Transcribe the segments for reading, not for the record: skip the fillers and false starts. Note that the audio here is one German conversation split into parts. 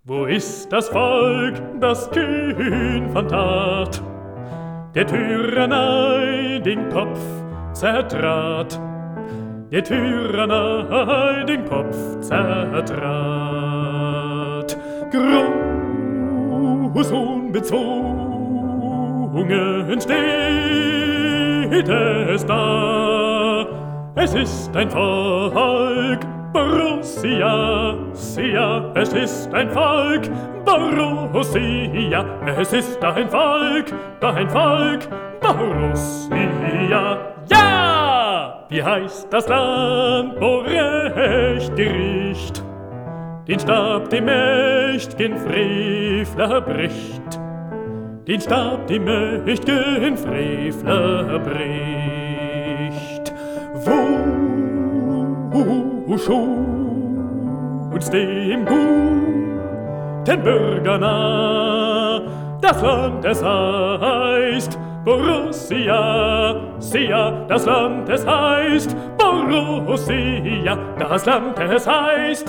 Wo ist das Volk, das kühn von Tat der Tyrannei den Kopf zertrat, der Tyrannei den Kopf zertrat? Groß unbezwungen steht es da, es ist ein Volk, Borussia, Sia, es ist ein Volk, Borussia, es ist ein Volk, Borussia, ja! Wie heißt das Land, wo Recht Gericht den Stab dem mächt'gen Frevler bricht, den Stab dem mächt'gen Frevler bricht? Wo schutz dem guten Bürger nah, das Land es heißt Borussia, Sia, das Land es heißt Borussia, das Land es heißt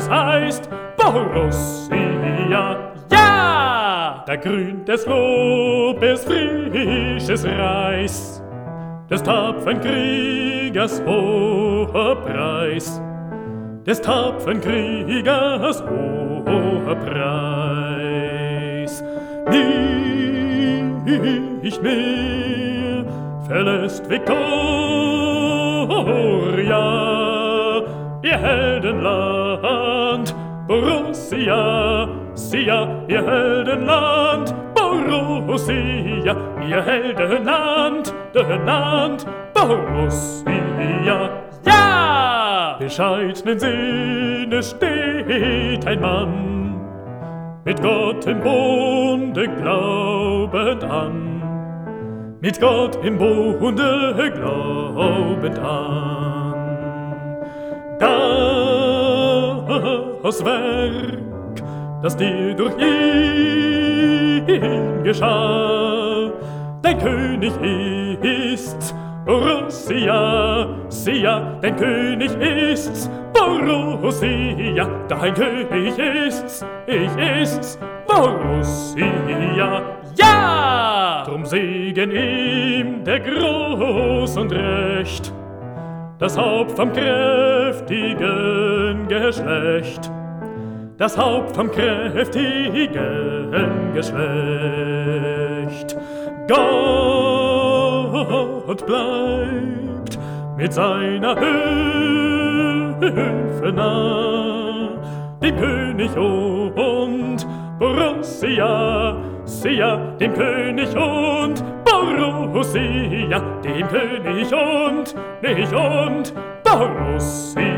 Borussia, ja! Da grünt des Lobes frisches Reis, des tapfern Kriegers hoher Preis, des tapfern Kriegers hoher Preis. Nicht mehr verlässt Victoria ihr Heldenland, Borussia, Sia, ihr Heldenland, Borussia, ihr Heldenland, Borussia, ja! Bescheidnen Sinnes steht ein Mann, mit Gott im Bunde glaubend an, mit Gott im Bunde glaubend an. Das Werk, das dir durch ihn geschah, dein König ist's, Borussia, Sia, dein König ist's, Borussia, dein König ist's, ich ist's, Borussia, ja! Drum Segen ihm der Groß und Recht, das Haupt vom kräftigen Geschlecht, das Haupt vom kräftigen Geschlecht. Gott bleibt mit seiner Hilfe nah, dem König und Borussia, Sia, dem König und Borussia, dem König und Borussia.